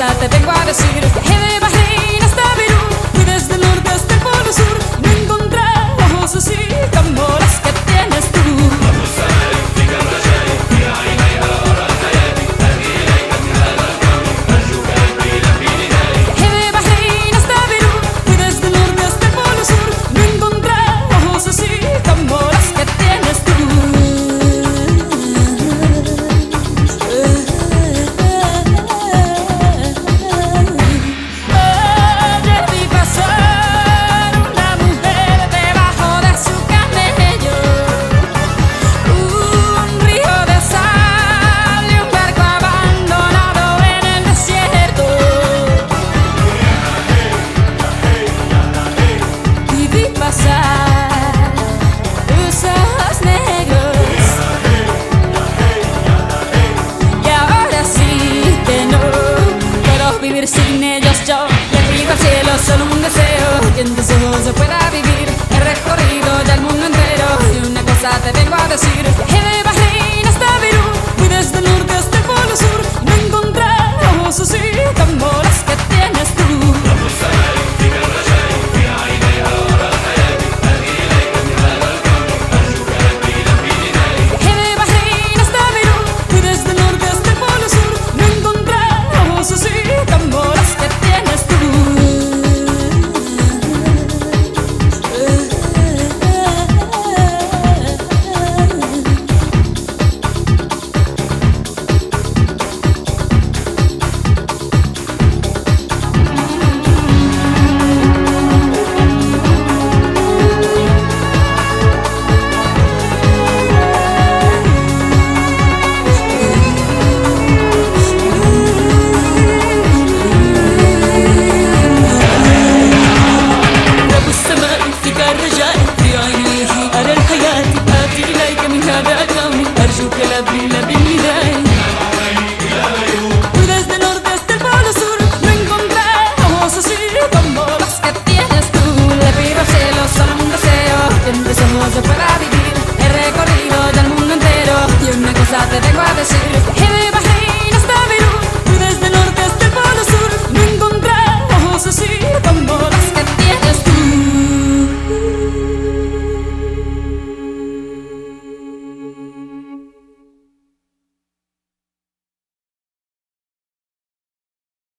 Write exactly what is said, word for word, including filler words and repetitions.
cosa te vengo a decir. Viajé de Bahrein hasta Perú, fui desde el norte hasta el polo sur. No encontré ojos así como los que tienes tú. Viajé de Bahrein hasta Perú, fui desde el norte hasta el polo sur. No encontré ojos así como los que tienes tú. Vivir sin ellos yo le pido al cielo solo un deseo, que en tus ojos se pueda vivir. He recorrido ya el mundo entero y una cosa te vengo a decir. Viajé de Bahrein hasta Perú, fui desde el norte hasta el polo sur. No encontré ojos así